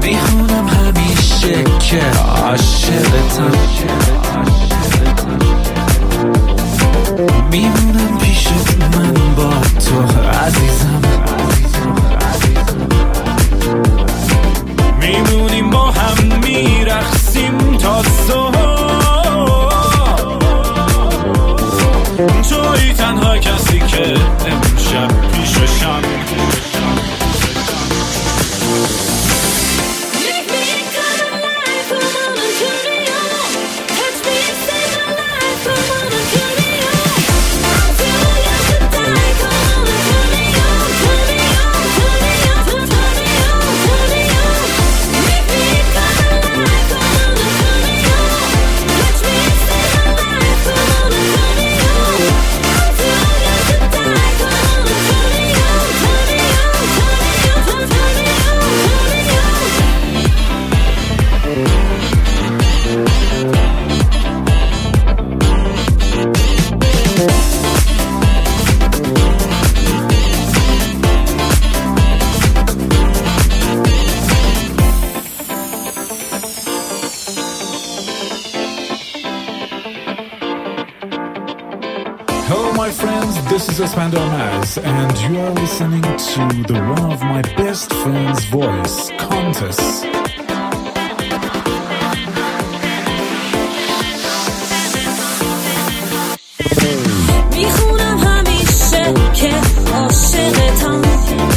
میخونم همیشه که عاشقتم، میمونم پیشت من با تو عزیزم، میمونیم با هم میرقصیم تا صبح، توی تنها کسی که امشب پیششم. Hello my friends, this is Espanol Maz and you are listening to the one of my best friends' voice, Countess. میخونم همیشه که عاشقتم